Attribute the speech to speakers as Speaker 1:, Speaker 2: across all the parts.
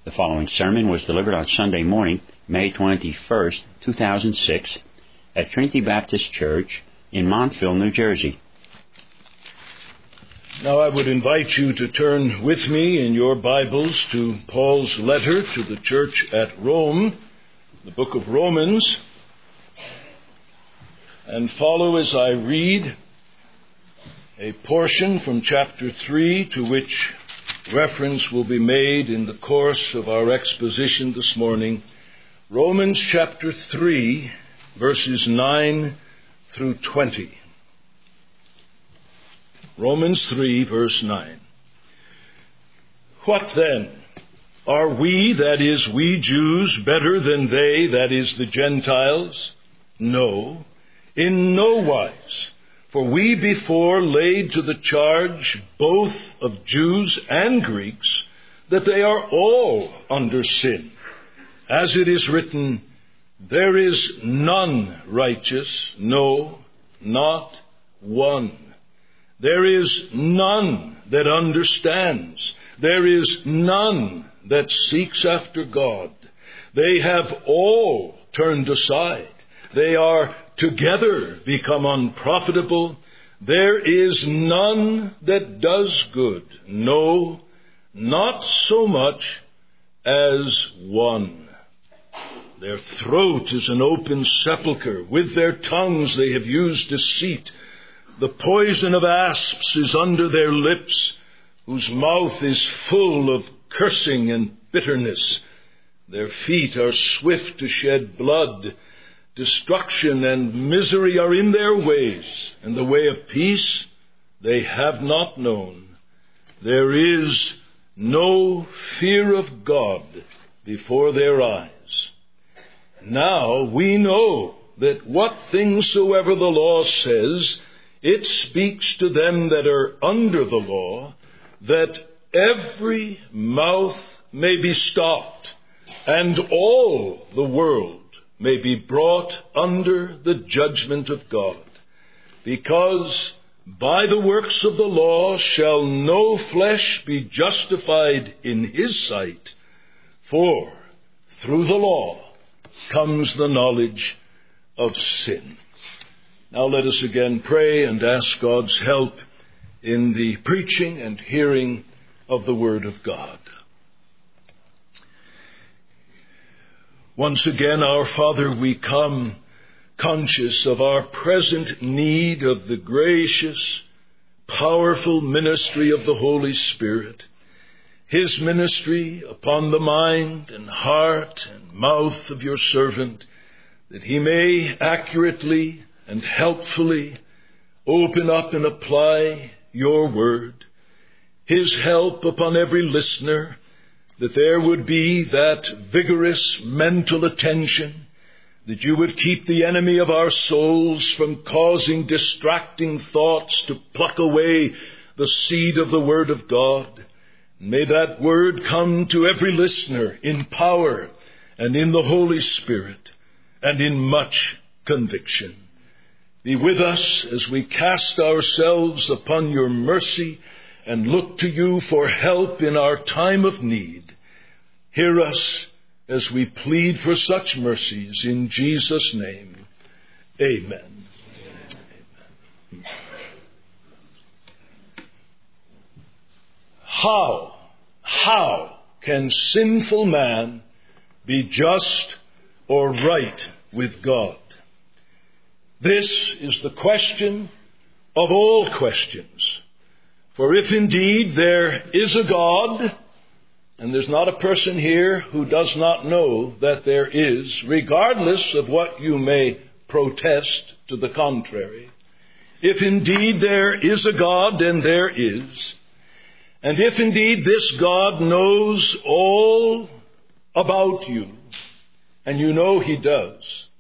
Speaker 1: The following sermon was delivered on Sunday morning, May 21st, 2006, at Trinity Baptist Church in Montville, New Jersey.
Speaker 2: Now I would invite you to turn with me in your Bibles to Paul's letter to the church at Rome, the book of Romans, and follow as I read a portion from chapter 3 to which reference will be made in the course of our exposition this morning. Romans chapter 3, verses 9 through 20. Romans 3, verse 9. What then? Are we, that is, we Jews, better than they, that is, the Gentiles? No, in no wise. For we before laid to the charge both of Jews and Greeks that they are all under sin. As it is written, there is none righteous, no, not one. There is none that understands. There is none that seeks after God. They have all turned aside. They are together become unprofitable. There is none that does good. No, not so much as one. Their throat is an open sepulchre. With their tongues they have used deceit. The poison of asps is under their lips, whose mouth is full of cursing and bitterness. Their feet are swift to shed blood. Destruction and misery are in their ways, and the way of peace they have not known. There is no fear of God before their eyes. Now we know that what things soever the law says, it speaks to them that are under the law, that every mouth may be stopped, and all the world may be brought under the judgment of God. Because by the works of the law shall no flesh be justified in his sight, for through the law comes the knowledge of sin. Now let us again pray and ask God's help in the preaching and hearing of the Word of God. Once again, our Father, we come conscious of our present need of the gracious, powerful ministry of the Holy Spirit, His ministry upon the mind and heart and mouth of your servant, that he may accurately and helpfully open up and apply your word. His help upon every listener, that there would be that vigorous mental attention, that you would keep the enemy of our souls from causing distracting thoughts to pluck away the seed of the Word of God. May that Word come to every listener in power and in the Holy Spirit and in much conviction. Be with us as we cast ourselves upon your mercy and look to you for help in our time of need. Hear us as we plead for such mercies in Jesus' name. Amen. Amen. How can sinful man be just or right with God? This is the question of all questions. For if indeed there is a God, and there's not a person here who does not know that there is, regardless of what you may protest to the contrary, if indeed there is a God, and there is, and if indeed this God knows all about you, and you know he does,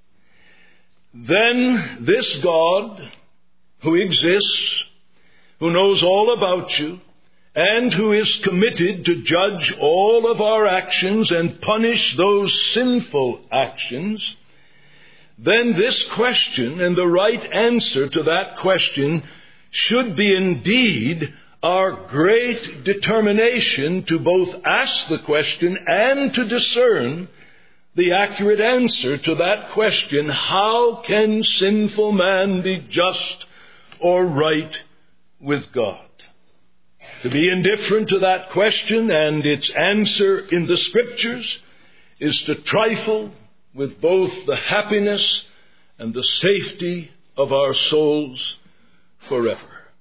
Speaker 2: then this God who exists, who knows all about you, and who is committed to judge all of our actions and punish those sinful actions, then this question and the right answer to that question should be indeed our great determination to both ask the question and to discern the accurate answer to that question: how can sinful man be just or right with God? To be indifferent to that question and its answer in the Scriptures is to trifle with both the happiness and the safety of our souls forever.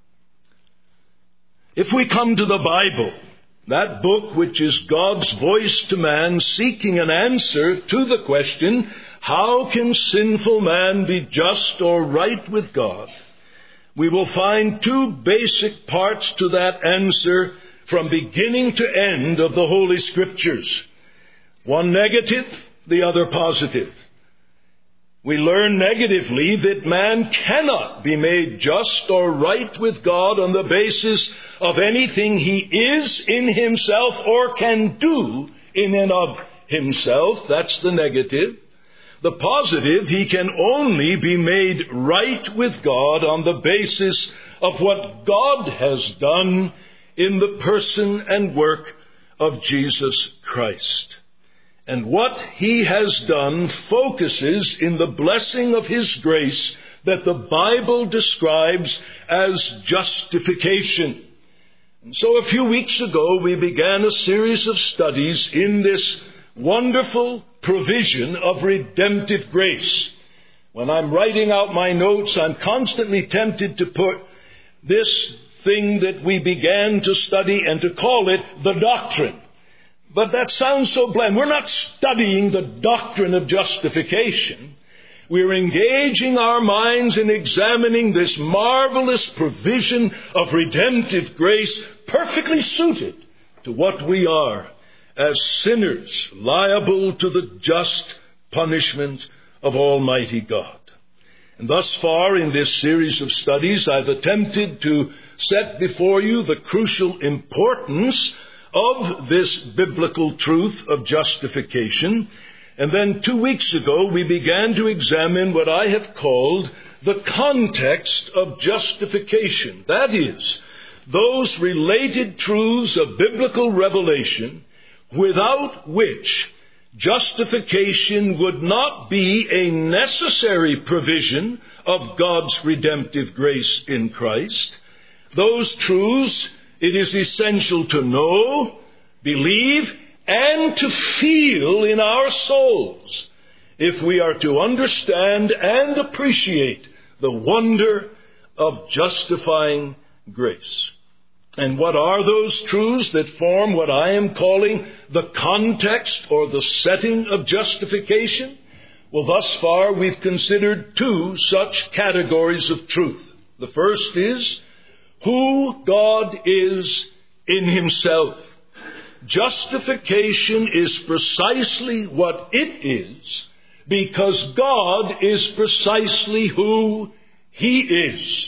Speaker 2: If we come to the Bible, that book which is God's voice to man seeking an answer to the question, how can sinful man be just or right with God, we will find two basic parts to that answer from beginning to end of the Holy Scriptures. One negative, the other positive. We learn negatively that man cannot be made just or right with God on the basis of anything he is in himself or can do in and of himself. That's the negative. The positive, he can only be made right with God on the basis of what God has done in the person and work of Jesus Christ. And what he has done focuses in the blessing of his grace that the Bible describes as justification. And so a few weeks ago we began a series of studies in this wonderful provision of redemptive grace. When I'm writing out my notes, I'm constantly tempted to put this thing that we began to study and to call it the doctrine. But that sounds so bland. We're not studying the doctrine of justification. We're engaging our minds in examining this marvelous provision of redemptive grace, perfectly suited to what we are as sinners, liable to the just punishment of Almighty God. And thus far in this series of studies, I've attempted to set before you the crucial importance of this biblical truth of justification. And then 2 weeks ago, we began to examine what I have called the context of justification. That is, those related truths of biblical revelation without which justification would not be a necessary provision of God's redemptive grace in Christ. Those truths it is essential to know, believe, and to feel in our souls if we are to understand and appreciate the wonder of justifying grace. And what are those truths that form what I am calling the context or the setting of justification? Well, thus far we've considered two such categories of truth. The first is who God is in himself. Justification is precisely what it is because God is precisely who he is.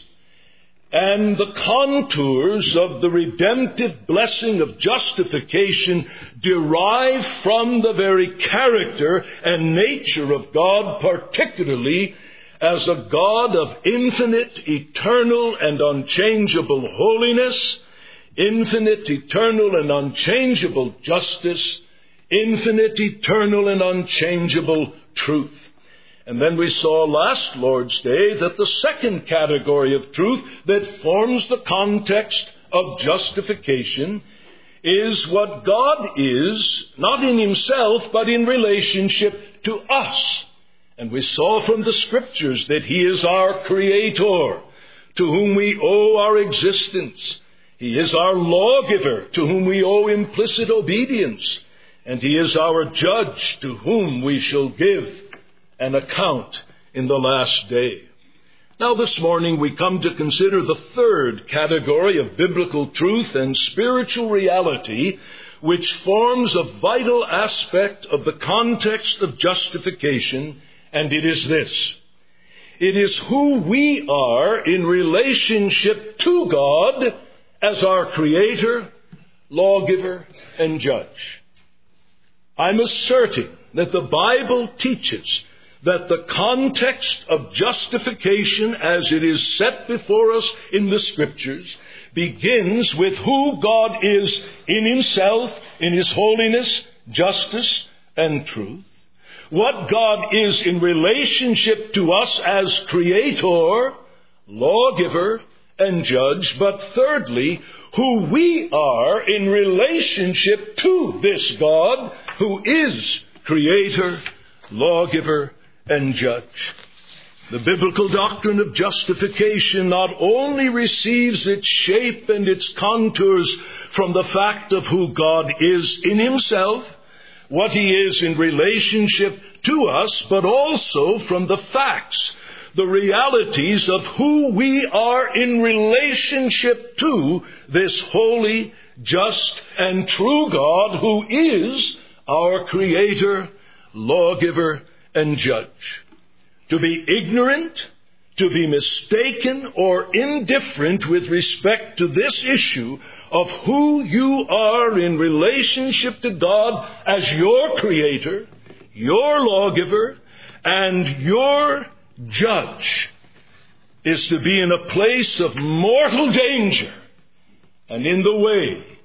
Speaker 2: And the contours of the redemptive blessing of justification derive from the very character and nature of God, particularly as a God of infinite, eternal, and unchangeable holiness, infinite, eternal, and unchangeable justice, infinite, eternal, and unchangeable truth. And then we saw last Lord's Day that the second category of truth that forms the context of justification is what God is, not in himself, but in relationship to us. And we saw from the Scriptures that he is our Creator, to whom we owe our existence. He is our lawgiver, to whom we owe implicit obedience. And he is our judge, to whom we shall give an account in the last day. Now this morning we come to consider the third category of biblical truth and spiritual reality, which forms a vital aspect of the context of justification, and it is this. It is who we are in relationship to God as our Creator, lawgiver, and judge. I'm asserting that the Bible teaches that the context of justification as it is set before us in the Scriptures begins with who God is in himself, in his holiness, justice, and truth. What God is in relationship to us as creator, lawgiver, and judge. But thirdly, who we are in relationship to this God who is creator, lawgiver, and judge. The biblical doctrine of justification not only receives its shape and its contours from the fact of who God is in himself, what he is in relationship to us, but also from the facts, the realities of who we are in relationship to this holy, just, and true God who is our creator, lawgiver, and judge. To be ignorant, to be mistaken, or indifferent with respect to this issue of who you are in relationship to God as your creator, your lawgiver, and your judge is to be in a place of mortal danger and in the way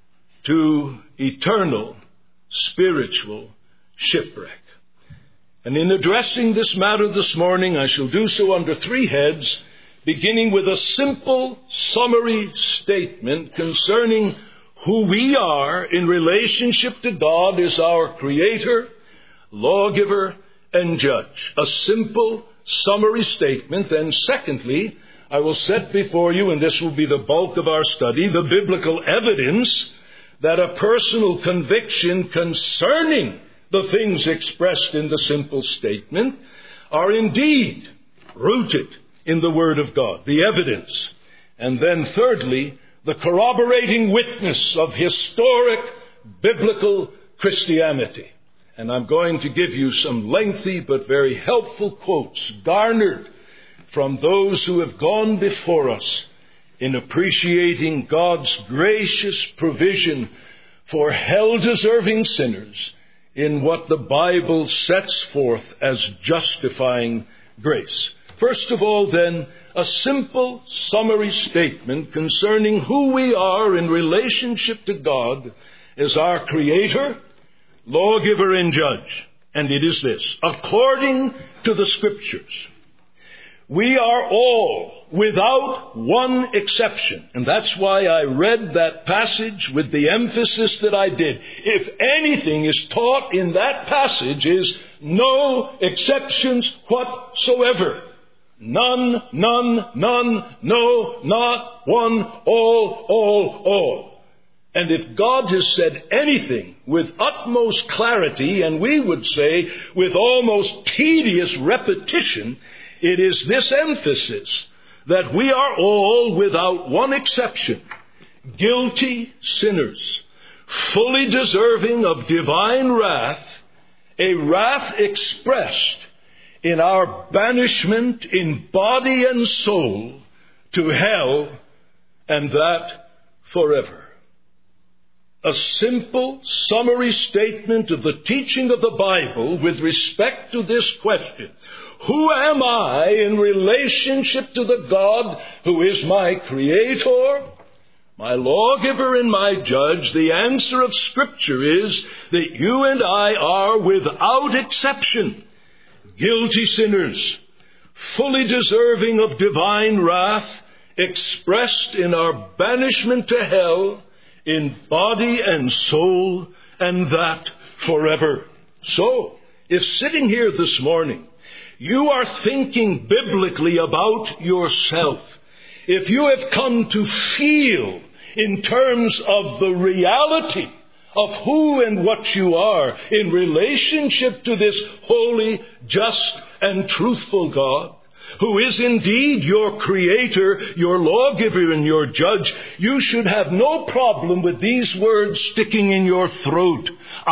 Speaker 2: to eternal spiritual shipwreck. And in addressing this matter this morning, I shall do so under three heads, beginning with a simple summary statement concerning who we are in relationship to God as our creator, lawgiver, and judge. A simple summary statement. And secondly, I will set before you, and this will be the bulk of our study, the biblical evidence that a personal conviction concerning the things expressed in the simple statement are indeed rooted in the Word of God, the evidence. And then thirdly, the corroborating witness of historic biblical Christianity. And I'm going to give you some lengthy but very helpful quotes garnered from those who have gone before us in appreciating God's gracious provision for hell-deserving sinners in what the Bible sets forth as justifying grace. First of all, then, a simple summary statement concerning who we are in relationship to God as our creator, lawgiver, and judge. And it is this: according to the Scriptures, we are all, without one exception. And that's why I read that passage with the emphasis that I did. If anything is taught in that passage is no exceptions whatsoever. None, none, none, no, not one, all. And if God has said anything with utmost clarity, and we would say with almost tedious repetition, it is this emphasis that we are all, without one exception, guilty sinners, fully deserving of divine wrath, a wrath expressed in our banishment in body and soul to hell, and that forever. A simple summary statement of the teaching of the Bible with respect to this question: who am I in relationship to the God who is my creator, my lawgiver, and my judge? The answer of Scripture is that you and I are, without exception, guilty sinners, fully deserving of divine wrath, expressed in our banishment to hell, in body and soul, and that forever. So, if sitting here this morning, you are thinking biblically about yourself, if you have come to feel in terms of the reality of who and what you are in relationship to this holy, just, and truthful God, who is indeed your creator, your lawgiver, and your judge, you should have no problem with these words sticking in your throat.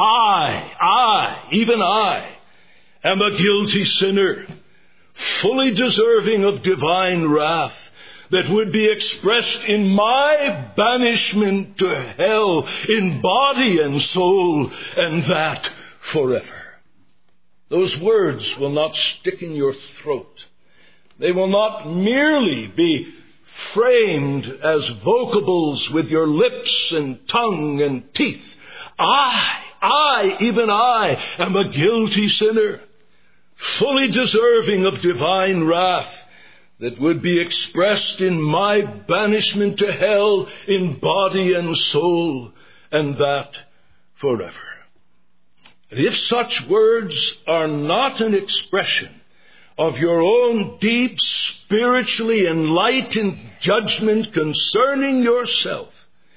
Speaker 2: Even I am a guilty sinner, fully deserving of divine wrath that would be expressed in my banishment to hell in body and soul, and that forever. Those words will not stick in your throat. They will not merely be framed as vocables with your lips and tongue and teeth. Even I am a guilty sinner, fully deserving of divine wrath that would be expressed in my banishment to hell in body and soul, and that forever. If such words are not an expression of your own deep, spiritually enlightened judgment concerning yourself,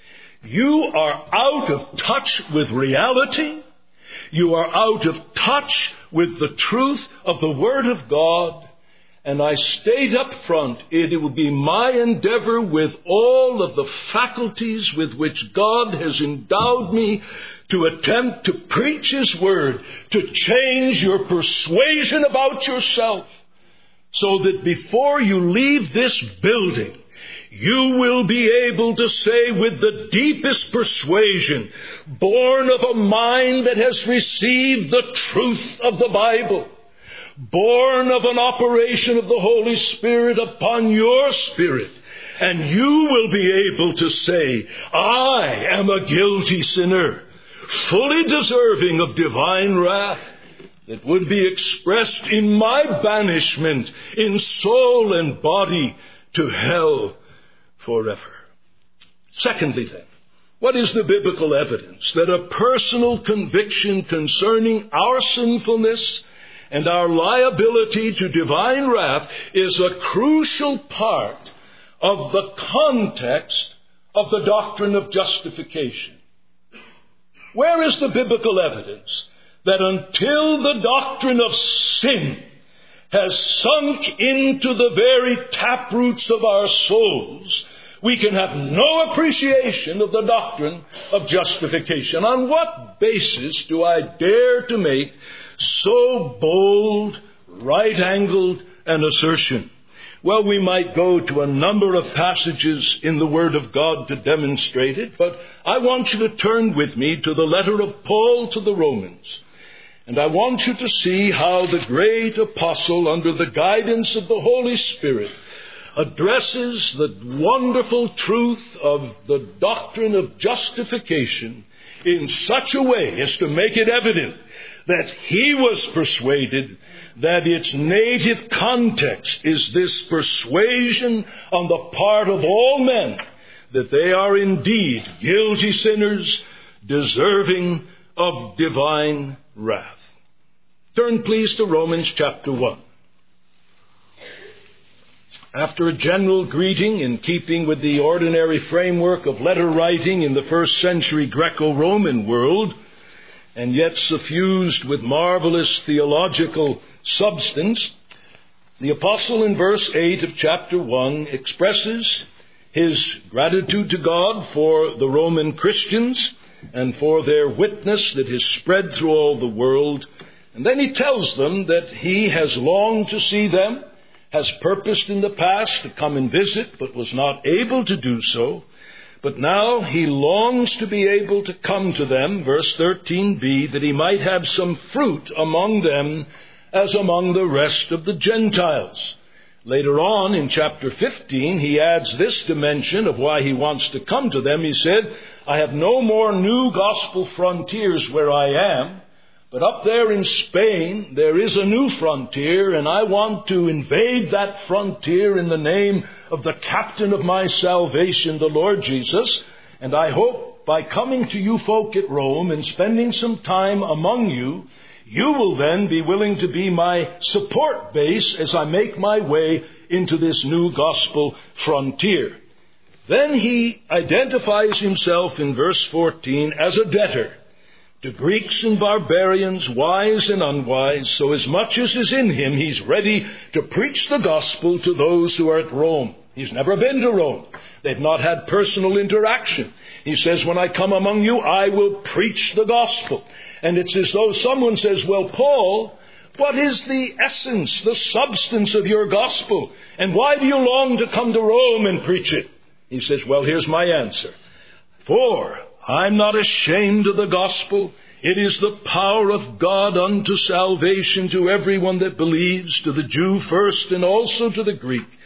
Speaker 2: you are out of touch with reality. You are out of touch with the truth of the Word of God. And I state up front, it will be my endeavor with all of the faculties with which God has endowed me to attempt to preach His Word, to change your persuasion about yourself, so that before you leave this building, you will be able to say with the deepest persuasion, born of a mind that has received the truth of the Bible, born of an operation of the Holy Spirit upon your spirit, and you will be able to say, I am a guilty sinner, fully deserving of divine wrath that would be expressed in my banishment in soul and body to hell forever. Secondly, then, what is the biblical evidence that a personal conviction concerning our sinfulness and our liability to divine wrath is a crucial part of the context of the doctrine of justification? Where is the biblical evidence that until the doctrine of sin has sunk into the very taproots of our souls, we can have no appreciation of the doctrine of justification? On what basis do I dare to make so bold, right-angled an assertion? Well, we might go to a number of passages in the Word of God to demonstrate it, but I want you to turn with me to the letter of Paul to the Romans. And I want you to see how the great apostle, under the guidance of the Holy Spirit, addresses the wonderful truth of the doctrine of justification in such a way as to make it evident that he was persuaded that its native context is this persuasion on the part of all men that they are indeed guilty sinners deserving of divine wrath. Turn please to Romans chapter 1. After a general greeting in keeping with the ordinary framework of letter writing in the first century Greco-Roman world, and yet suffused with marvelous theological substance, the apostle in verse 8 of chapter 1 expresses his gratitude to God for the Roman Christians and for their witness that is spread through all the world. And then he tells them that he has longed to see them, has purposed in the past to come and visit, but was not able to do so. But now he longs to be able to come to them, verse 13b, that he might have some fruit among them as among the rest of the Gentiles. Later on in chapter 15, he adds this dimension of why he wants to come to them. He said, I have no more new gospel frontiers where I am, but up there in Spain, there is a new frontier, and I want to invade that frontier in the name of the captain of my salvation, the Lord Jesus. And I hope by coming to you folk at Rome and spending some time among you, you will then be willing to be my support base as I make my way into this new gospel frontier. Then he identifies himself in verse 14 as a debtor to Greeks and barbarians, wise and unwise, so as much as is in him, he's ready to preach the gospel to those who are at Rome. He's never been to Rome. They've not had personal interaction. He says, when I come among you, I will preach the gospel. And it's as though someone says, well, Paul, what is the essence, the substance of your gospel? And why do you long to come to Rome and preach it? He says, well, here's my answer. For I'm not ashamed of the gospel. It is the power of God unto salvation to everyone that believes, to the Jew first and also to the Greek.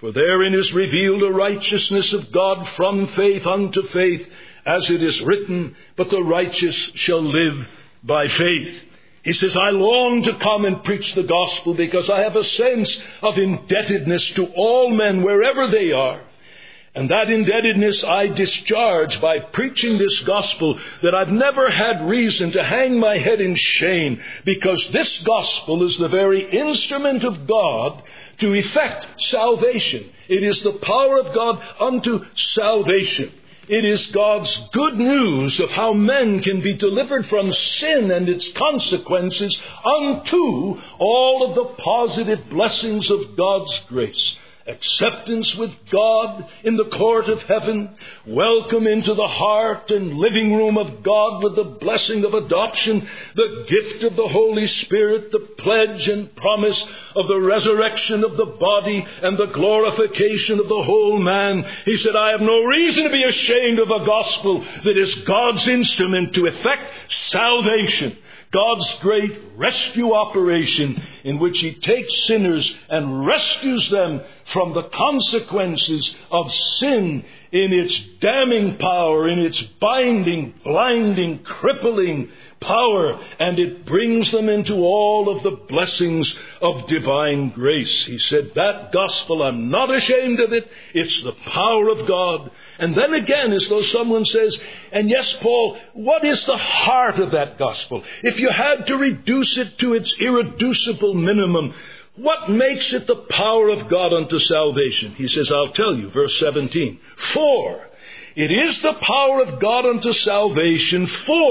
Speaker 2: For therein is revealed a righteousness of God from faith unto faith, as it is written, but the righteous shall live by faith. He says, I long to come and preach the gospel because I have a sense of indebtedness to all men wherever they are. And that indebtedness I discharge by preaching this gospel, that I've never had reason to hang my head in shame, because this gospel is the very instrument of God to effect salvation. It is the power of God unto salvation. It is God's good news of how men can be delivered from sin and its consequences unto all of the positive blessings of God's grace. Acceptance with God in the court of heaven, welcome into the heart and living room of God with the blessing of adoption, the gift of the Holy Spirit, the pledge and promise of the resurrection of the body and the glorification of the whole man. He said, I have no reason to be ashamed of a gospel that is God's instrument to effect salvation. God's great rescue operation in which He takes sinners and rescues them from the consequences of sin in its damning power, in its binding, blinding, crippling power, and it brings them into all of the blessings of divine grace. He said, that gospel, I'm not ashamed of it. It's the power of God. And then again, as though someone says, and yes, Paul, what is the heart of that gospel? If you had to reduce it to its irreducible minimum, what makes it the power of God unto salvation? He says, I'll tell you, verse 17. For it is the power of God unto salvation,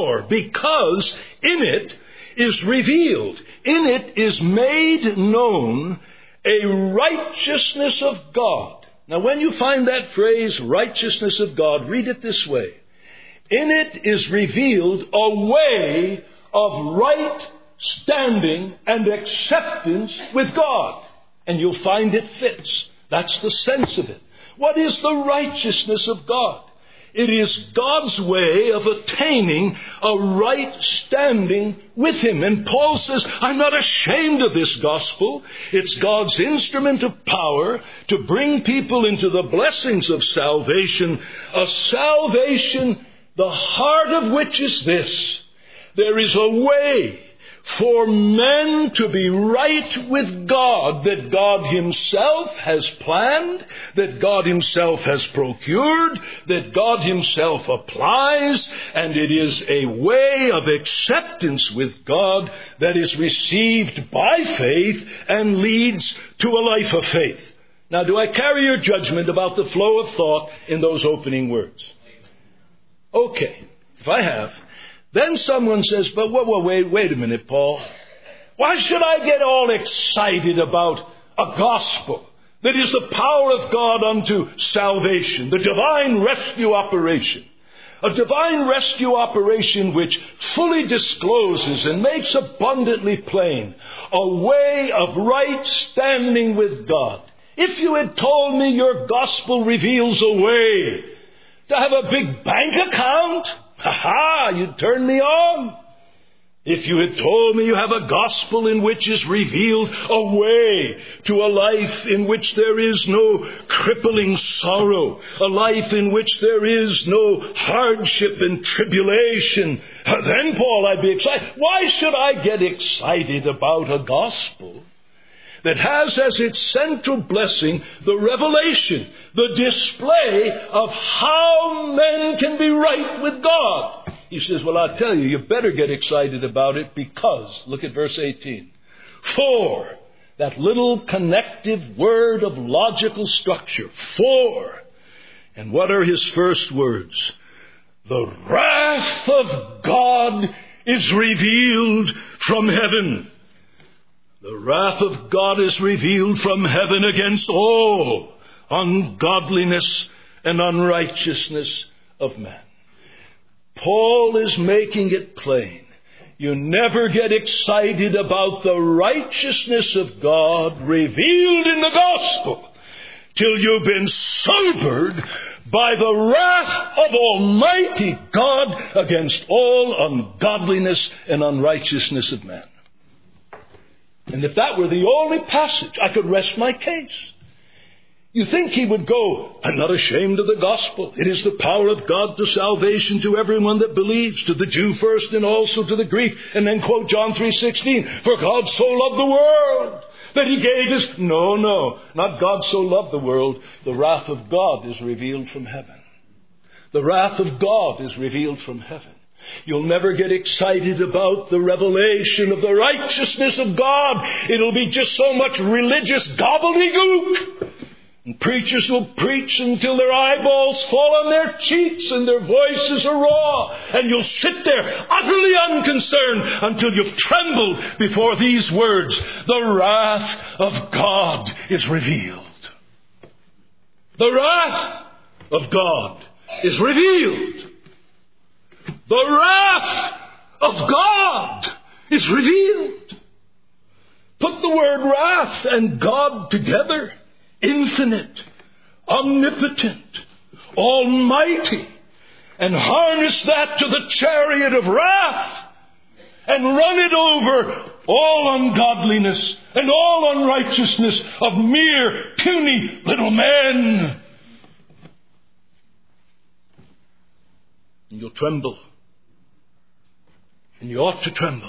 Speaker 2: because in it is revealed, in it is made known a righteousness of God. Now, when you find that phrase, righteousness of God, read it this way. In it is revealed a way of right standing and acceptance with God. And you'll find it fits. That's the sense of it. What is the righteousness of God? It is God's way of attaining a right standing with Him. And Paul says, I'm not ashamed of this gospel. It's God's instrument of power to bring people into the blessings of salvation. A salvation, the heart of which is this. There is a way for men to be right with God, that God Himself has planned, that God Himself has procured, that God Himself applies, and it is a way of acceptance with God that is received by faith and leads to a life of faith. Now, do I carry your judgment about the flow of thought in those opening words? Okay, if I have, then someone says, but wait a minute, Paul. Why should I get all excited about a gospel that is the power of God unto salvation, the divine rescue operation? A divine rescue operation which fully discloses and makes abundantly plain a way of right standing with God. If you had told me your gospel reveals a way to have a big bank account, you'd turn me on. If you had told me you have a gospel in which is revealed a way to a life in which there is no crippling sorrow, a life in which there is no hardship and tribulation, then, Paul, I'd be excited. Why should I get excited about a gospel that has as its central blessing the revelation, the display of how men can be right with God? He says, well, I'll tell you, you better get excited about it because, look at verse 18. For, that little connective word of logical structure, for. And what are his first words? The wrath of God is revealed from heaven. The wrath of God is revealed from heaven against all ungodliness and unrighteousness of man. Paul is making it plain. You never get excited about the righteousness of God revealed in the gospel till you've been sobered by the wrath of Almighty God against all ungodliness and unrighteousness of man. And if that were the only passage, I could rest my case. You think he would go, I'm not ashamed of the gospel. It is the power of God to salvation to everyone that believes, to the Jew first and also to the Greek. And then quote John 3:16, for God so loved the world that he gave his... No, not God so loved the world. The wrath of God is revealed from heaven. The wrath of God is revealed from heaven. You'll never get excited about the revelation of the righteousness of God. It'll be just so much religious gobbledygook. And preachers will preach until their eyeballs fall on their cheeks and their voices are raw. And you'll sit there utterly unconcerned until you've trembled before these words. The wrath of God is revealed. The wrath of God is revealed. The wrath of God is revealed. Put the word wrath and God together. Infinite, omnipotent, almighty, and harness that to the chariot of wrath and run it over all ungodliness and all unrighteousness of mere puny little men. And you'll tremble. And you ought to tremble.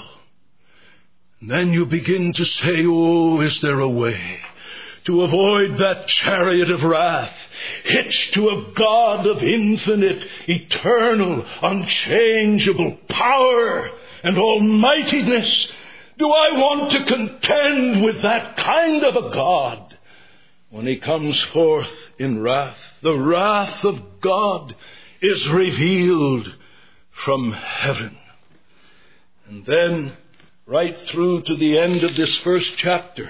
Speaker 2: And then you begin to say, oh, is there a way to avoid that chariot of wrath, hitched to a God of infinite, eternal, unchangeable power and almightiness? Do I want to contend with that kind of a God when he comes forth in wrath? The wrath of God is revealed from heaven. And then, right through to the end of this first chapter,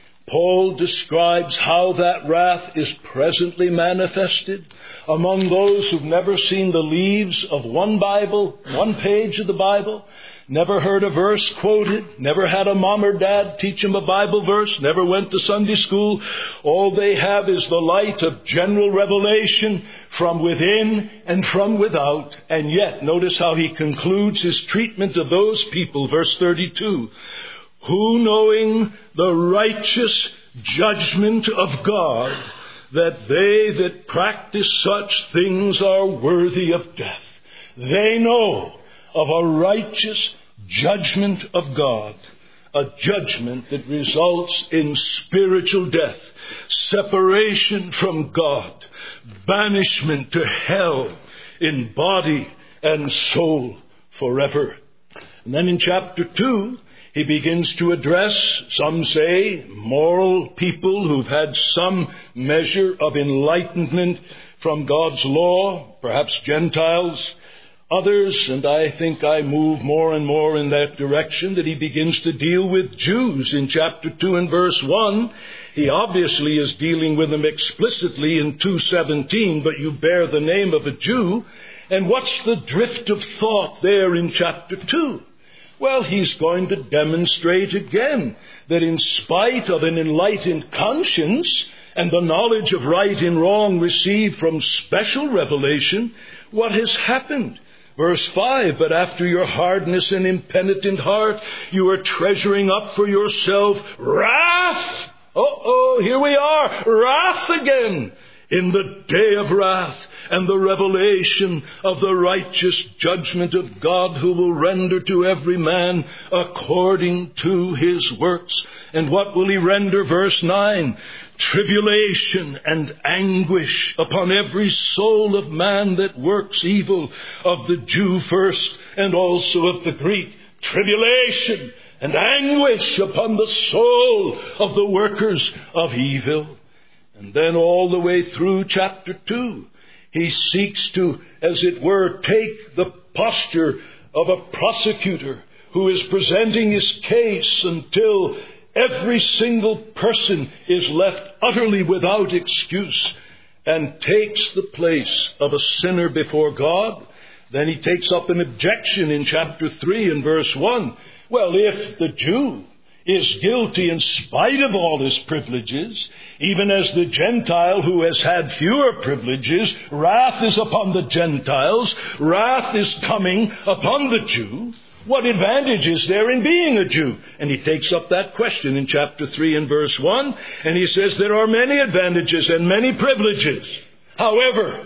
Speaker 2: Paul describes how that wrath is presently manifested among those who've never seen the leaves of one Bible, one page of the Bible, never heard a verse quoted, never had a mom or dad teach them a Bible verse, never went to Sunday school. All they have is the light of general revelation from within and from without. And yet, notice how he concludes his treatment of those people, verse 32. Who, knowing the righteous judgment of God, that they that practice such things are worthy of death. They know of a righteous judgment of God, a judgment that results in spiritual death, separation from God, banishment to hell in body and soul forever. And then in chapter 2, he begins to address, some say, moral people who've had some measure of enlightenment from God's law, perhaps Gentiles. Others, and I think I move more and more in that direction, that he begins to deal with Jews in chapter 2 and verse 1. He obviously is dealing with them explicitly in 2:17, but you bear the name of a Jew. And what's the drift of thought there in chapter 2? Well, he's going to demonstrate again that in spite of an enlightened conscience and the knowledge of right and wrong received from special revelation, what has happened? Verse 5, but after your hardness and impenitent heart, you are treasuring up for yourself wrath. Here we are, wrath again, in the day of wrath and the revelation of the righteous judgment of God, who will render to every man according to his works. And what will he render? Verse 9, tribulation and anguish upon every soul of man that works evil, of the Jew first and also of the Greek. Tribulation and anguish upon the soul of the workers of evil. And then all the way through chapter 2, he seeks to, as it were, take the posture of a prosecutor who is presenting his case until every single person is left utterly without excuse, and takes the place of a sinner before God. Then he takes up an objection in chapter 3 and verse 1. Well, if the Jew is guilty in spite of all his privileges, even as the Gentile who has had fewer privileges, wrath is upon the Gentiles, wrath is coming upon the Jew. What advantage is there in being a Jew? And he takes up that question in chapter 3 and verse 1, and he says there are many advantages and many privileges. However,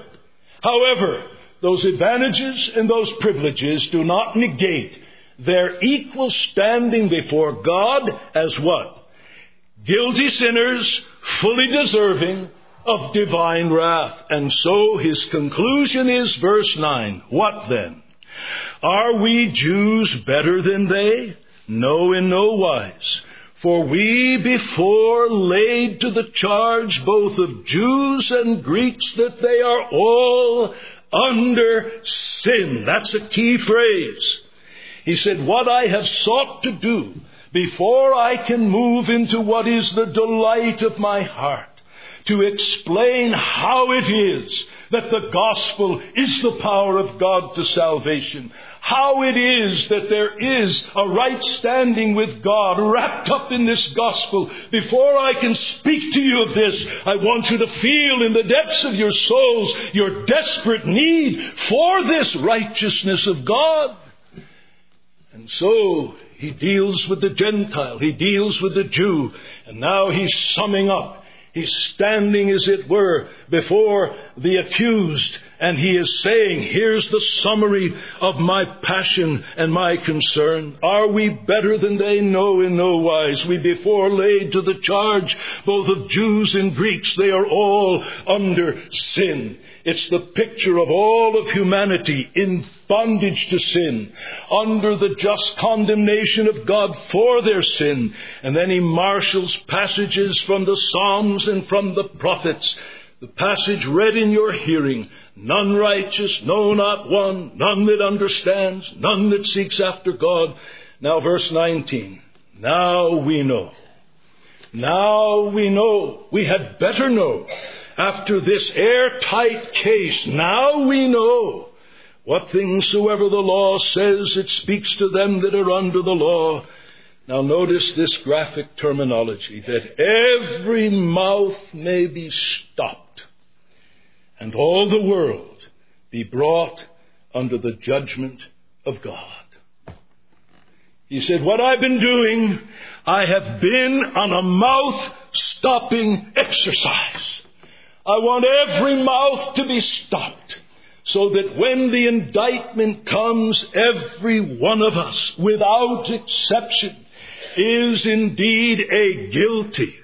Speaker 2: those advantages and those privileges do not negate their equal standing before God as what? Guilty sinners, fully deserving of divine wrath. And so his conclusion is verse 9. What then? Are we Jews better than they? No, in no wise. For we before laid to the charge both of Jews and Greeks that they are all under sin. That's a key phrase. He said, what I have sought to do before I can move into what is the delight of my heart, to explain how it is that the gospel is the power of God to salvation, how it is that there is a right standing with God wrapped up in this gospel. Before I can speak to you of this, I want you to feel in the depths of your souls your desperate need for this righteousness of God. And so he deals with the Gentile, he deals with the Jew, and now he's summing up. He's standing, as it were, before the accused, and he is saying, here's the summary of my passion and my concern. Are we better than they? No, in no wise. We before laid to the charge both of Jews and Greeks. They are all under sin. It's the picture of all of humanity in bondage to sin, under the just condemnation of God for their sin. And then he marshals passages from the Psalms and from the prophets. The passage read in your hearing, none righteous, no, not one, none that understands, none that seeks after God. Now verse 19, now we know. Now we know. We had better know. After this airtight case, now we know what things soever the law says, it speaks to them that are under the law. Now notice this graphic terminology, that every mouth may be stopped, and all the world be brought under the judgment of God. He said, what I've been doing, I have been on a mouth-stopping exercise. I want every mouth to be stopped, so that when the indictment comes, every one of us, without exception, is indeed a guilty,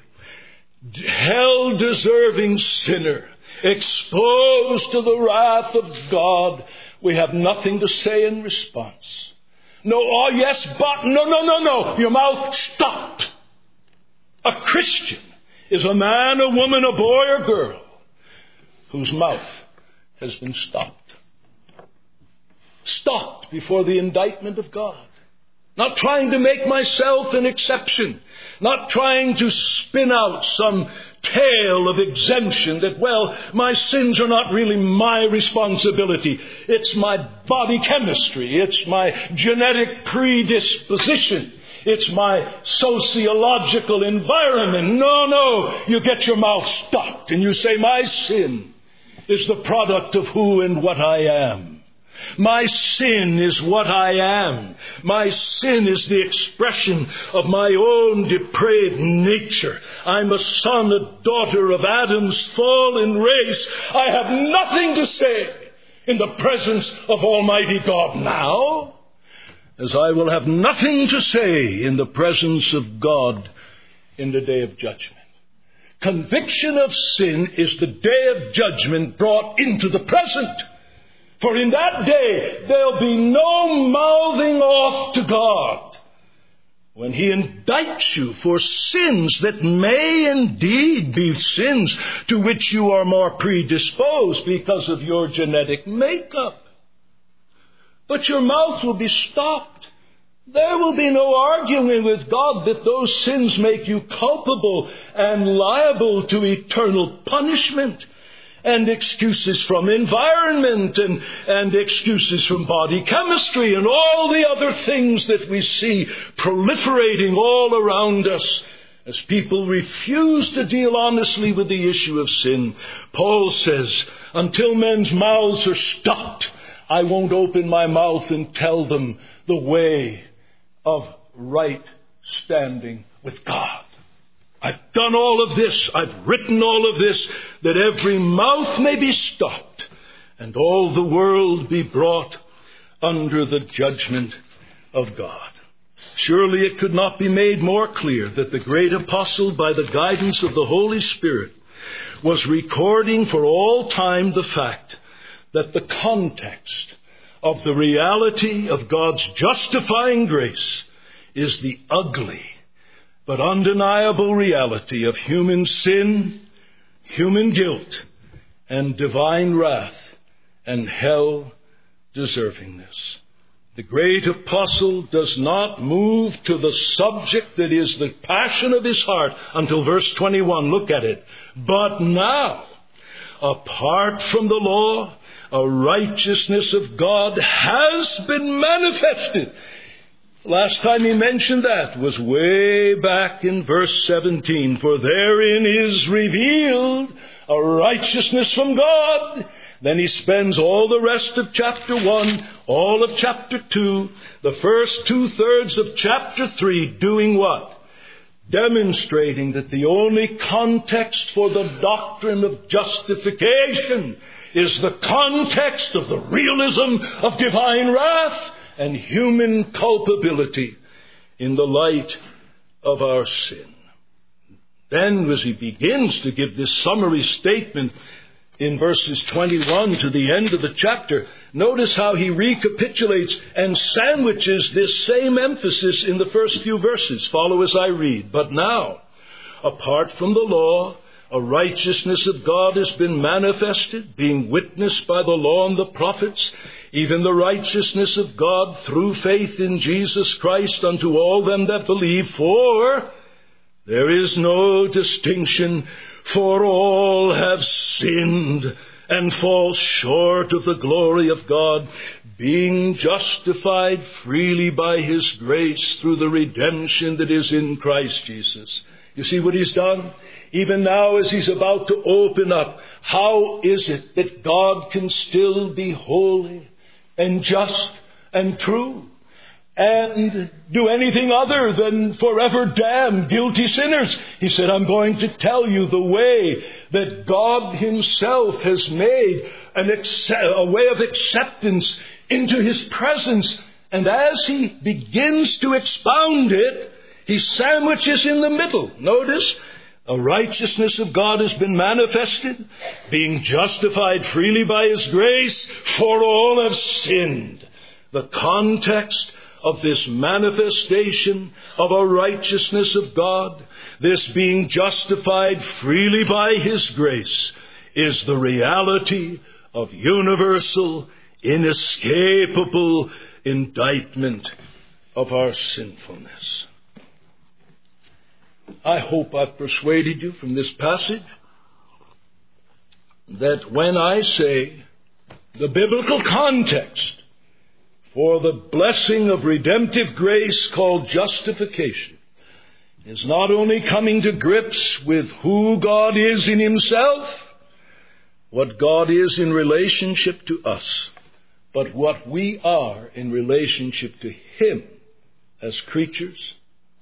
Speaker 2: hell-deserving sinner, exposed to the wrath of God. We have nothing to say in response. No, oh yes, but, no. Your mouth stopped. A Christian is a man, a woman, a boy, or girl whose mouth has been stopped. Stopped before the indictment of God. Not trying to make myself an exception. Not trying to spin out some tale of exemption that, well, my sins are not really my responsibility. It's my body chemistry. It's my genetic predisposition. It's my sociological environment. No. You get your mouth stopped and you say, my sin is the product of who and what I am. My sin is what I am. My sin is the expression of my own depraved nature. I'm a son, a daughter of Adam's fallen race. I have nothing to say in the presence of Almighty God now, as I will have nothing to say in the presence of God in the day of judgment. Conviction of sin is the day of judgment brought into the present. For in that day, there'll be no mouthing off to God when He indicts you for sins that may indeed be sins to which you are more predisposed because of your genetic makeup. But your mouth will be stopped. There will be no arguing with God that those sins make you culpable and liable to eternal punishment. And excuses from environment and excuses from body chemistry and all the other things that we see proliferating all around us as people refuse to deal honestly with the issue of sin. Paul says, until men's mouths are stopped, I won't open my mouth and tell them the way of right standing with God. I've done all of this, I've written all of this, that every mouth may be stopped, and all the world be brought under the judgment of God. Surely it could not be made more clear that the great apostle, by the guidance of the Holy Spirit, was recording for all time the fact that the context of the reality of God's justifying grace is the ugly but undeniable reality of human sin, human guilt, and divine wrath and hell deservingness. The great apostle does not move to the subject that is the passion of his heart until verse 21. Look at it. But now, apart from the law, a righteousness of God has been manifested. Last time he mentioned that was way back in verse 17. For therein is revealed a righteousness from God. Then he spends all the rest of chapter 1, all of chapter 2, the first 2/3 of chapter 3 doing what? Demonstrating that the only context for the doctrine of justification is the context of the realism of divine wrath and human culpability in the light of our sin. Then, as he begins to give this summary statement in verses 21 to the end of the chapter, notice how he recapitulates and sandwiches this same emphasis in the first few verses. Follow as I read. But now, apart from the law, a righteousness of God has been manifested, being witnessed by the law and the prophets, even the righteousness of God through faith in Jesus Christ unto all them that believe. For there is no distinction, for all have sinned and fall short of the glory of God, being justified freely by His grace through the redemption that is in Christ Jesus. You see what He's done? Even now, as He's about to open up, how is it that God can still be holy and just and true and do anything other than forever damn guilty sinners? He said, I'm going to tell you the way that God Himself has made a way of acceptance into His presence. And as He begins to expound it, He sandwiches in the middle. Notice, a righteousness of God has been manifested, being justified freely by His grace, for all have sinned. The context of this manifestation of a righteousness of God, this being justified freely by His grace, is the reality of universal, inescapable indictment of our sinfulness. I hope I've persuaded you from this passage that when I say the biblical context for the blessing of redemptive grace called justification is not only coming to grips with who God is in Himself, what God is in relationship to us, but what we are in relationship to Him as creatures,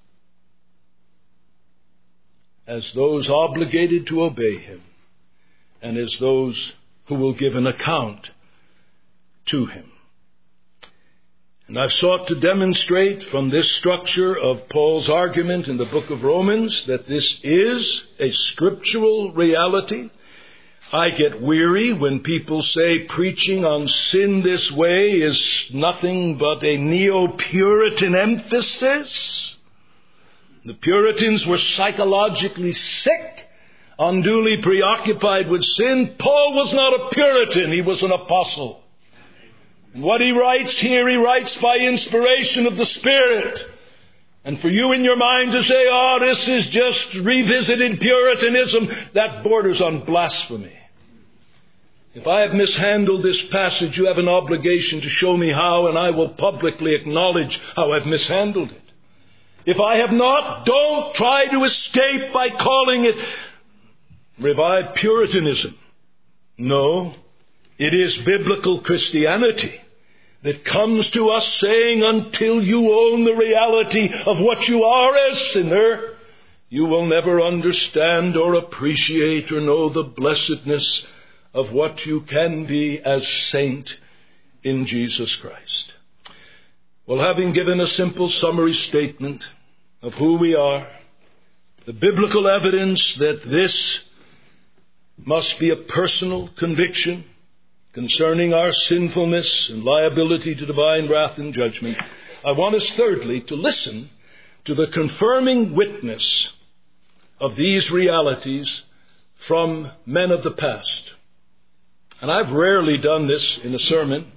Speaker 2: as those obligated to obey Him, and as those who will give an account to Him. And I've sought to demonstrate from this structure of Paul's argument in the book of Romans that this is a scriptural reality. I get weary when people say preaching on sin this way is nothing but a neo-Puritan emphasis. The Puritans were psychologically sick, unduly preoccupied with sin. Paul was not a Puritan, he was an apostle. And what he writes here, he writes by inspiration of the Spirit. And for you in your mind to say, oh, this is just revisited Puritanism, that borders on blasphemy. If I have mishandled this passage, you have an obligation to show me how, and I will publicly acknowledge how I've mishandled it. If I have not, don't try to escape by calling it revived Puritanism. No, it is biblical Christianity that comes to us saying, until you own the reality of what you are as sinner, you will never understand or appreciate or know the blessedness of what you can be as saint in Jesus Christ. Well, having given a simple summary statement of who we are, the biblical evidence that this must be a personal conviction concerning our sinfulness and liability to divine wrath and judgment, I want us thirdly to listen to the confirming witness of these realities from men of the past. And I've rarely done this in a sermon.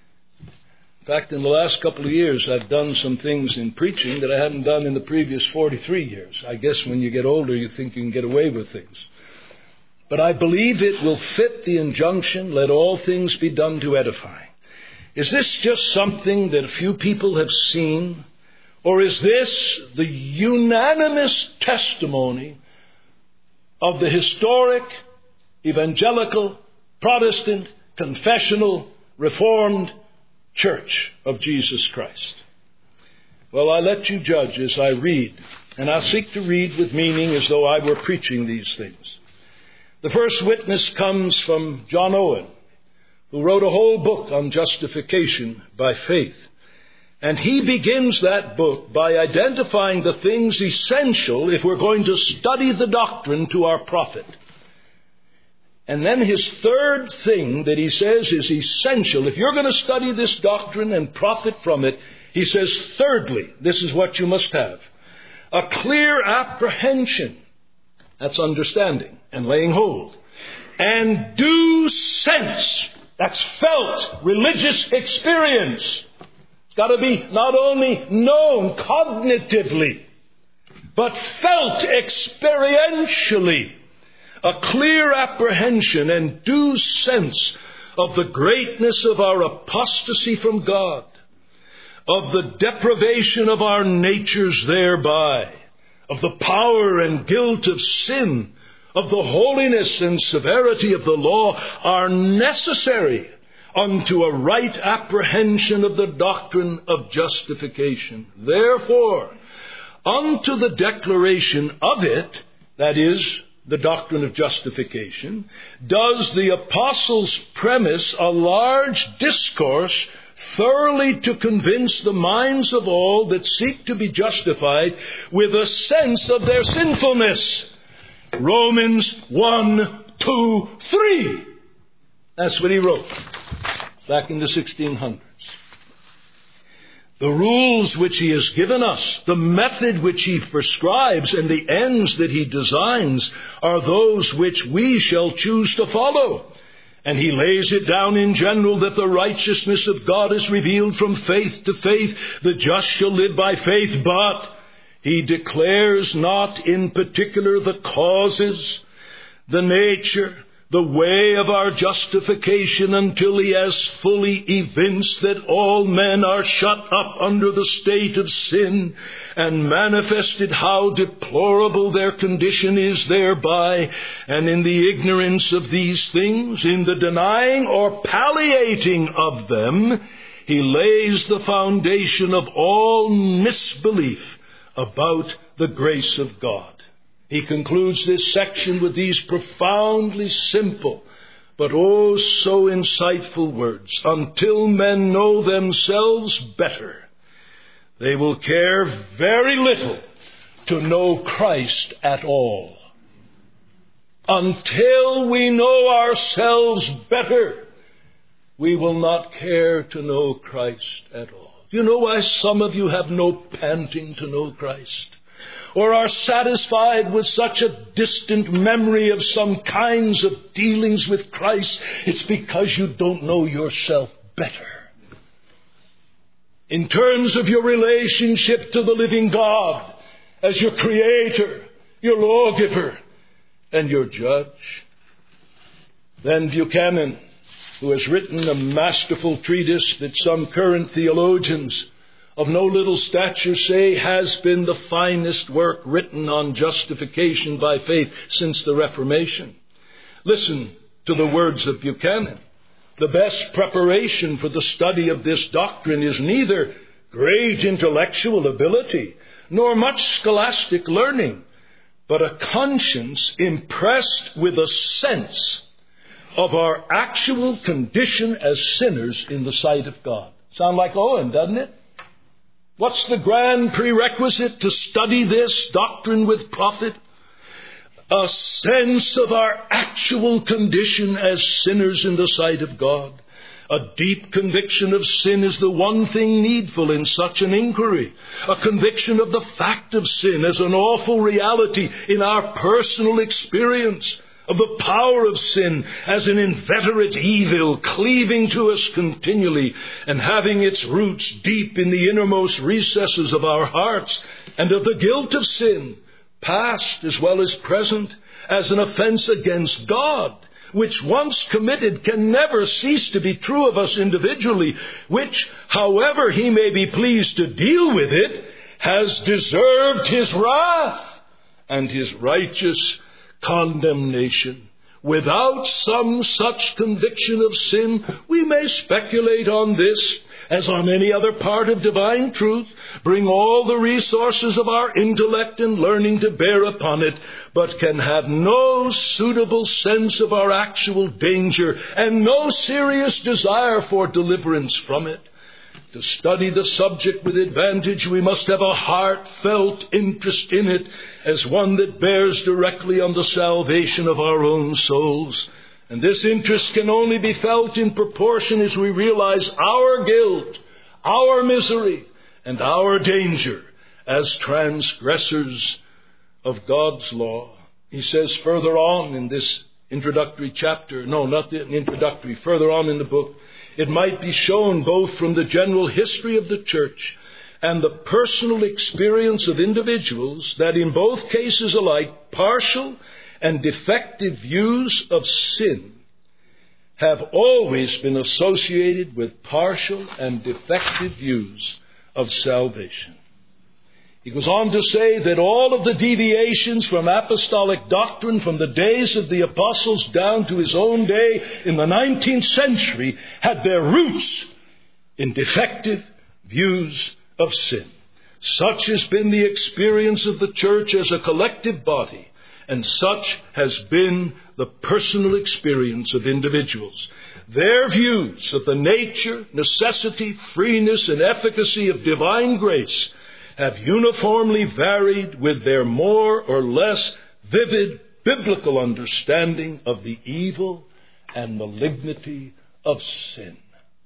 Speaker 2: In fact, in the last couple of years, I've done some things in preaching that I hadn't done in the previous 43 years. I guess when you get older, you think you can get away with things. But I believe it will fit the injunction, let all things be done to edify. Is this just something that a few people have seen? Or is this the unanimous testimony of the historic, evangelical, Protestant, confessional, Reformed Church of Jesus Christ? Well, I let you judge as I read, and I'll seek to read with meaning as though I were preaching these things. The first witness comes from John Owen, who wrote a whole book on justification by faith. And he begins that book by identifying the things essential if we're going to study the doctrine to our profit. And then his third thing that he says is essential. If you're going to study this doctrine and profit from it, he says, thirdly, this is what you must have: a clear apprehension. That's understanding and laying hold. And due sense. That's felt religious experience. It's got to be not only known cognitively, but felt experientially. A clear apprehension and due sense of the greatness of our apostasy from God, of the depravation of our natures thereby, of the power and guilt of sin, of the holiness and severity of the law, are necessary unto a right apprehension of the doctrine of justification. Therefore, unto the declaration of it, that is, the doctrine of justification, does the apostles premise a large discourse thoroughly to convince the minds of all that seek to be justified with a sense of their sinfulness. Romans 1, 2, 3. That's what he wrote back in the 1600s. The rules which he has given us, the method which he prescribes, and the ends that he designs are those which we shall choose to follow. And he lays it down in general that the righteousness of God is revealed from faith to faith. The just shall live by faith, but he declares not in particular the causes, the nature, the way of our justification until he has fully evinced that all men are shut up under the state of sin and manifested how deplorable their condition is thereby. And in the ignorance of these things, in the denying or palliating of them, he lays the foundation of all misbelief about the grace of God. He concludes this section with these profoundly simple but oh so insightful words. Until men know themselves better, they will care very little to know Christ at all. Until we know ourselves better, we will not care to know Christ at all. Do you know why some of you have no panting to know Christ? Or are satisfied with such a distant memory of some kinds of dealings with Christ? It's because you don't know yourself better. In terms of your relationship to the living God as your Creator, your lawgiver, and your judge. Then Buchanan, who has written a masterful treatise that some current theologians of no little stature say has been the finest work written on justification by faith since the Reformation. Listen to the words of Buchanan. The best preparation for the study of this doctrine is neither great intellectual ability nor much scholastic learning, but a conscience impressed with a sense of our actual condition as sinners in the sight of God. Sound like Owen, doesn't it? What's the grand prerequisite to study this doctrine with profit? A sense of our actual condition as sinners in the sight of God. A deep conviction of sin is the one thing needful in such an inquiry. A conviction of the fact of sin as an awful reality in our personal experience, of the power of sin as an inveterate evil cleaving to us continually and having its roots deep in the innermost recesses of our hearts, and of the guilt of sin, past as well as present, as an offense against God, which once committed can never cease to be true of us individually, which, however he may be pleased to deal with it, has deserved his wrath and his righteous condemnation. Without some such conviction of sin, we may speculate on this as on any other part of divine truth, bring all the resources of our intellect and learning to bear upon it, but can have no suitable sense of our actual danger and no serious desire for deliverance from it. To study the subject with advantage, we must have a heartfelt interest in it as one that bears directly on the salvation of our own souls. And this interest can only be felt in proportion as we realize our guilt, our misery, and our danger as transgressors of God's law. He says further on in this introductory chapter, further on in the book, it might be shown both from the general history of the church and the personal experience of individuals that in both cases alike, partial and defective views of sin have always been associated with partial and defective views of salvation. He goes on to say that all of the deviations from apostolic doctrine from the days of the apostles down to his own day in the 19th century had their roots in defective views of sin. Such has been the experience of the church as a collective body, and such has been the personal experience of individuals. Their views of the nature, necessity, freeness, and efficacy of divine grace have uniformly varied with their more or less vivid biblical understanding of the evil and malignity of sin.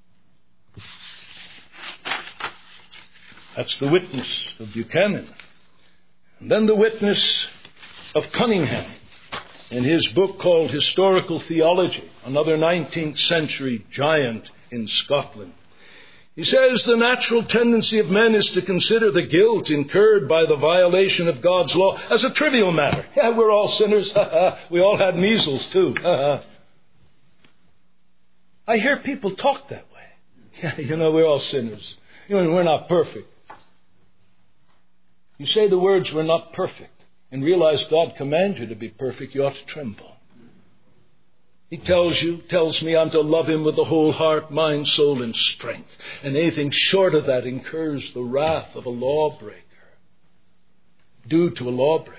Speaker 2: That's the witness of Buchanan. And then the witness of Cunningham in his book called Historical Theology, another 19th century giant in Scotland. He says the natural tendency of men is to consider the guilt incurred by the violation of God's law as a trivial matter. Yeah, we're all sinners. We all had measles too. I hear people talk that way. Yeah, we're all sinners. We're not perfect. You say the words, we're not perfect, and realize God commands you to be perfect, you ought to tremble. He tells me I'm to love him with the whole heart, mind, soul, and strength. And anything short of that incurs the wrath of a lawbreaker, due to a lawbreaker.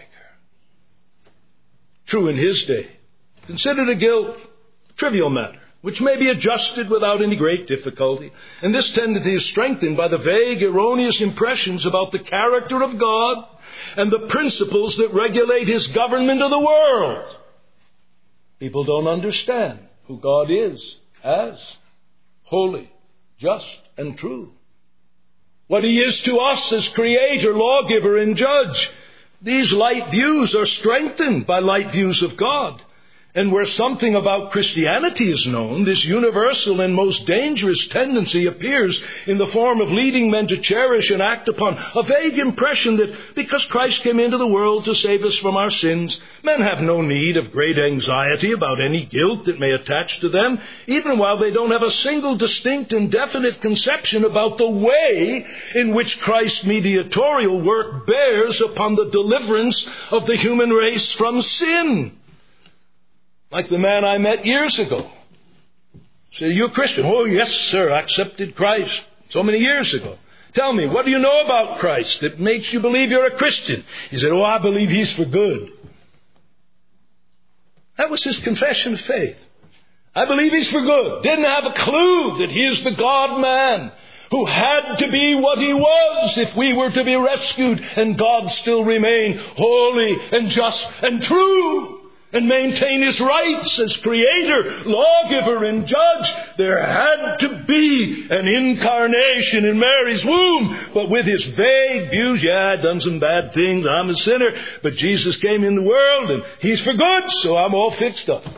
Speaker 2: True in his day. Considered a guilt, trivial matter, which may be adjusted without any great difficulty. And this tendency is strengthened by the vague, erroneous impressions about the character of God and the principles that regulate his government of the world. People don't understand who God is as holy, just, and true. What he is to us as creator, lawgiver, and judge. These light views are strengthened by light views of God. And where something about Christianity is known, this universal and most dangerous tendency appears in the form of leading men to cherish and act upon a vague impression that because Christ came into the world to save us from our sins, men have no need of great anxiety about any guilt that may attach to them, even while they don't have a single distinct and definite conception about the way in which Christ's mediatorial work bears upon the deliverance of the human race from sin. Like the man I met years ago, Say, "You're a Christian?" "Oh, yes, sir. I accepted Christ so many years ago." "Tell me, what do you know about Christ that makes you believe you're a Christian?" He said, "Oh, I believe He's for good." That was his confession of faith. I believe He's for good. Didn't have a clue that He is the God-man who had to be what He was if we were to be rescued and God still remain holy and just and true and maintain His rights as Creator, Lawgiver, and Judge. There had to be an incarnation in Mary's womb. But with his vague views, I've done some bad things, I'm a sinner, but Jesus came in the world and He's for good, so I'm all fixed up.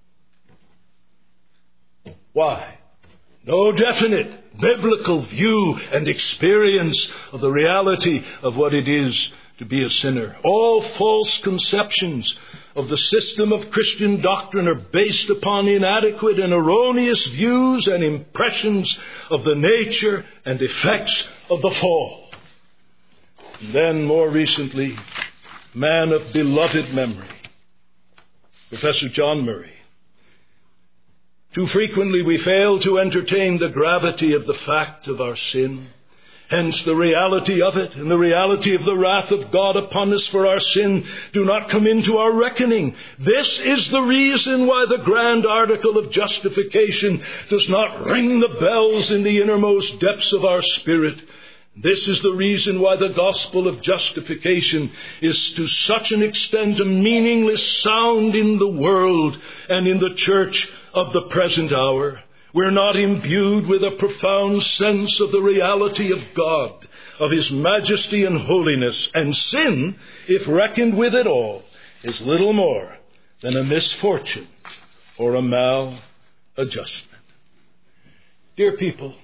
Speaker 2: Why? No definite biblical view and experience of the reality of what it is to be a sinner. All false conceptions of the system of Christian doctrine are based upon inadequate and erroneous views and impressions of the nature and effects of the fall. And then, more recently, man of beloved memory, Professor John Murray. Too frequently we fail to entertain the gravity of the fact of our sin. Hence the reality of it and the reality of the wrath of God upon us for our sin do not come into our reckoning. This is the reason why the grand article of justification does not ring the bells in the innermost depths of our spirit. This is the reason why the gospel of justification is to such an extent a meaningless sound in the world and in the church of the present hour. We're not imbued with a profound sense of the reality of God, of His majesty and holiness. And sin, if reckoned with at all, is little more than a misfortune or a maladjustment. Dear people,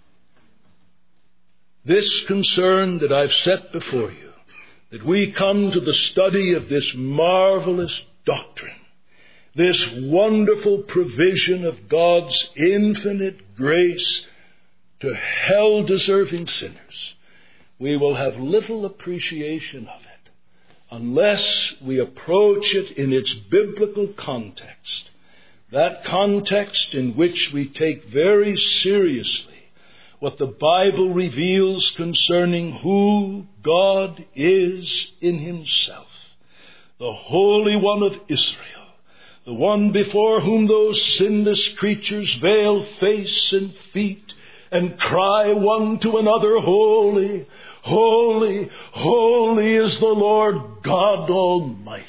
Speaker 2: this concern that I've set before you, that we come to the study of this marvelous doctrine, this wonderful provision of God's infinite grace to hell-deserving sinners, we will have little appreciation of it unless we approach it in its biblical context, that context in which we take very seriously what the Bible reveals concerning who God is in Himself, the Holy One of Israel, the one before whom those sinless creatures veil face and feet and cry one to another, "Holy, holy, holy is the Lord God Almighty."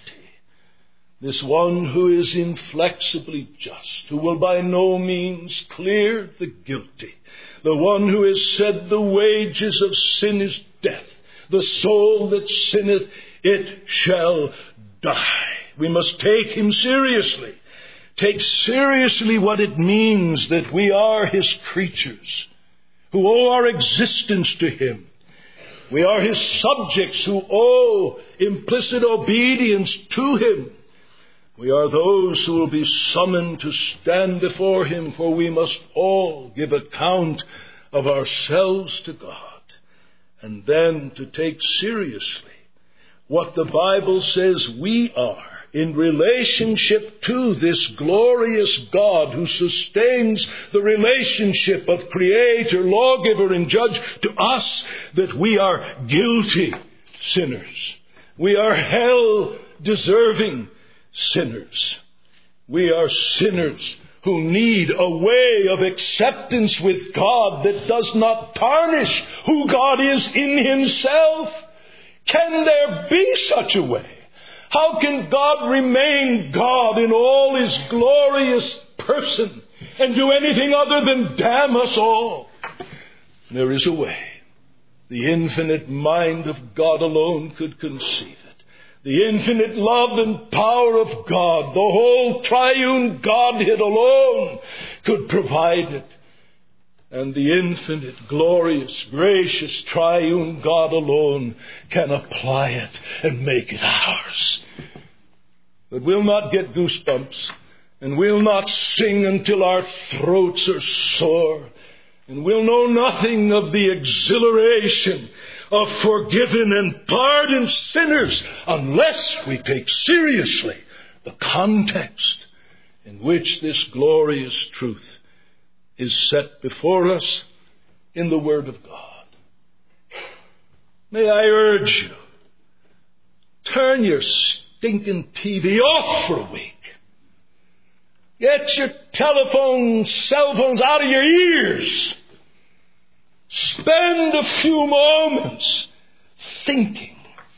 Speaker 2: This one who is inflexibly just, who will by no means clear the guilty, the one who has said the wages of sin is death, the soul that sinneth, it shall die. We must take Him seriously. Take seriously what it means that we are His creatures, who owe our existence to Him. We are His subjects who owe implicit obedience to Him. We are those who will be summoned to stand before Him, for we must all give account of ourselves to God. And then to take seriously what the Bible says we are in relationship to this glorious God who sustains the relationship of Creator, Lawgiver, and Judge to us, that we are guilty sinners. We are hell-deserving sinners. We are sinners who need a way of acceptance with God that does not tarnish who God is in Himself. Can there be such a way? How can God remain God in all His glorious person and do anything other than damn us all? There is a way. The infinite mind of God alone could conceive it. The infinite love and power of God, the whole triune Godhead alone could provide it. And the infinite, glorious, gracious, triune God alone can apply it and make it ours. But we'll not get goosebumps, and we'll not sing until our throats are sore, and we'll know nothing of the exhilaration of forgiven and pardoned sinners unless we take seriously the context in which this glorious truth is set before us in the Word of God. May I urge you, turn your stinking TV off for a week. Get your telephones, cell phones out of your ears. Spend a few moments thinking.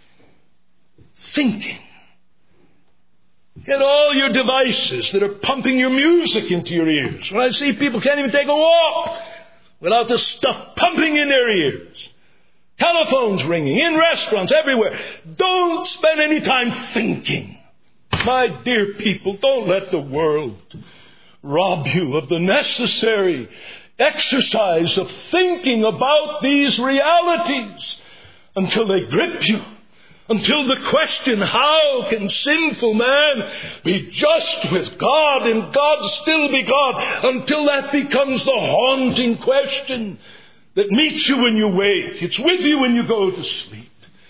Speaker 2: Get all your devices that are pumping your music into your ears. When I see people can't even take a walk without the stuff pumping in their ears. Telephones ringing in restaurants everywhere. Don't spend any time thinking. My dear people, don't let the world rob you of the necessary exercise of thinking about these realities until they grip you. Until the question, how can sinful man be just with God and God still be God? Until that becomes the haunting question that meets you when you wake. It's with you when you go to sleep.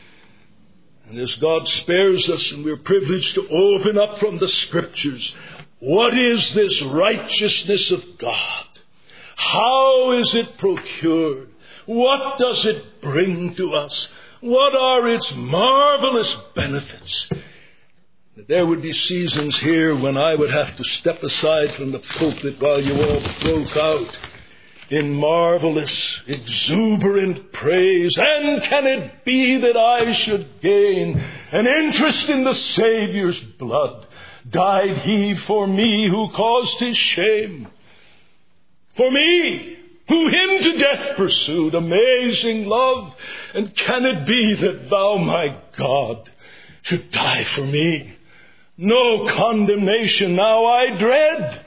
Speaker 2: And as God spares us and we're privileged to open up from the Scriptures, what is this righteousness of God? How is it procured? What does it bring to us? What are its marvelous benefits? There would be seasons here when I would have to step aside from the pulpit while you all broke out in marvelous, exuberant praise. And can it be that I should gain an interest in the Savior's blood? Died He for me who caused His shame? For me, who Him to death pursued, amazing love. And can it be that Thou, my God, should die for me? No condemnation now I dread.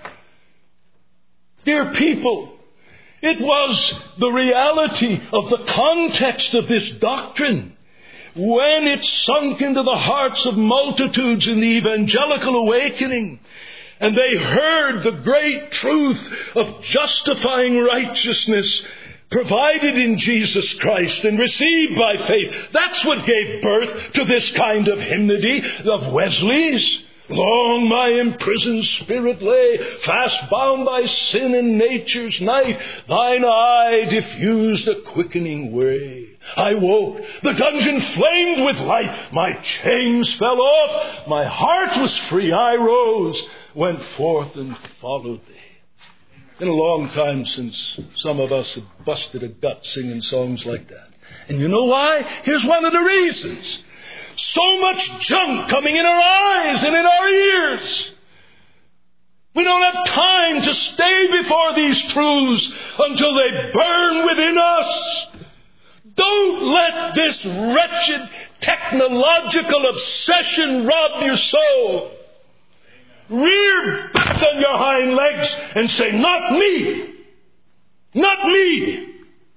Speaker 2: Dear people, it was the reality of the context of this doctrine when it sunk into the hearts of multitudes in the evangelical awakening. And they heard the great truth of justifying righteousness provided in Jesus Christ and received by faith. That's what gave birth to this kind of hymnody of Wesley's. Long my imprisoned spirit lay, fast bound by sin and nature's night. Thine eye diffused a quickening way. I woke, the dungeon flamed with light. My chains fell off, my heart was free. I rose, went forth and followed thee. Been a long time since some of us have busted a gut singing songs like that. And you know why? Here's one of the reasons. So much junk coming in our eyes and in our ears. We don't have time to stay before these truths until they burn within us. Don't let this wretched technological obsession rob your soul. Rear back on your hind legs and say, not me. Not me.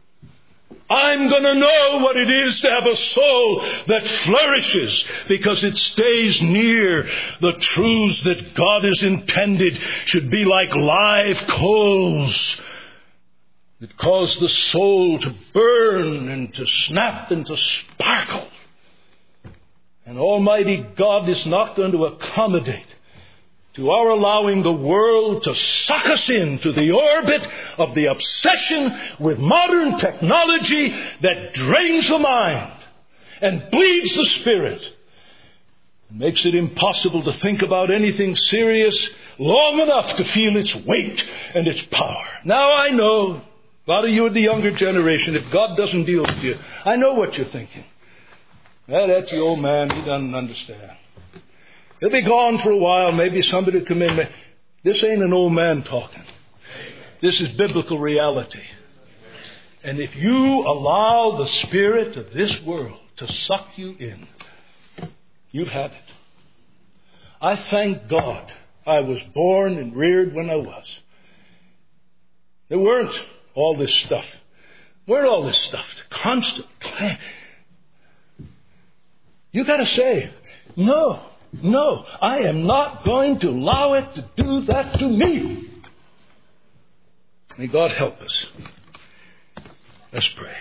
Speaker 2: I'm going to know what it is to have a soul that flourishes because it stays near the truths that God has intended should be like live coals that cause the soul to burn and to snap and to sparkle. And Almighty God is not going to accommodate to our allowing the world to suck us into the orbit of the obsession with modern technology that drains the mind and bleeds the spirit. It makes it impossible to think about anything serious long enough to feel its weight and its power. Now I know, a lot of you in the younger generation, if God doesn't deal with you, I know what you're thinking. Well, that's the old man, he doesn't understand. He'll be gone for a while. Maybe somebody will come in. This ain't an old man talking. This is biblical reality. And if you allow the spirit of this world to suck you in, you've had it. I thank God I was born and reared when I was. There weren't all this stuff. Constant. You got to say, no, I am not going to allow it to do that to me. May God help us. Let's pray.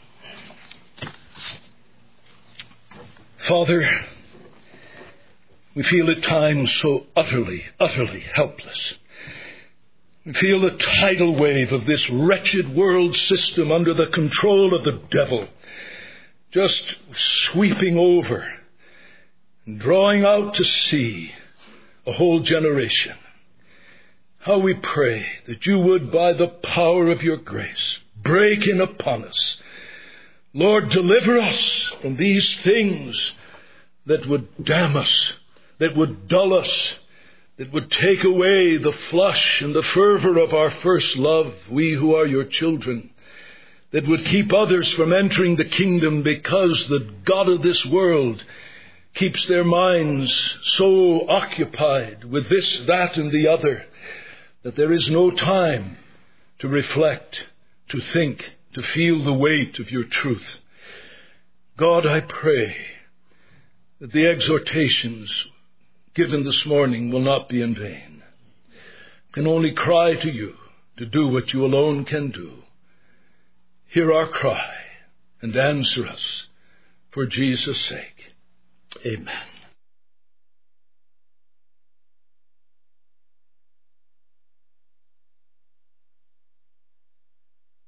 Speaker 2: Father, We feel at times so utterly, utterly helpless. We feel the tidal wave of this wretched world system under the control of the devil just sweeping over and drawing out to sea a whole generation. How we pray that you would, by the power of your grace, break in upon us. Lord, deliver us from these things that would damn us, that would dull us, that would take away the flush and the fervor of our first love, we who are your children, that would keep others from entering the kingdom because the God of this world keeps their minds so occupied with this, that, and the other, that there is no time to reflect, to think, to feel the weight of your truth. God, I pray that the exhortations given this morning will not be in vain. I can only cry to you to do what you alone can do. Hear our cry and answer us for Jesus' sake. Amen.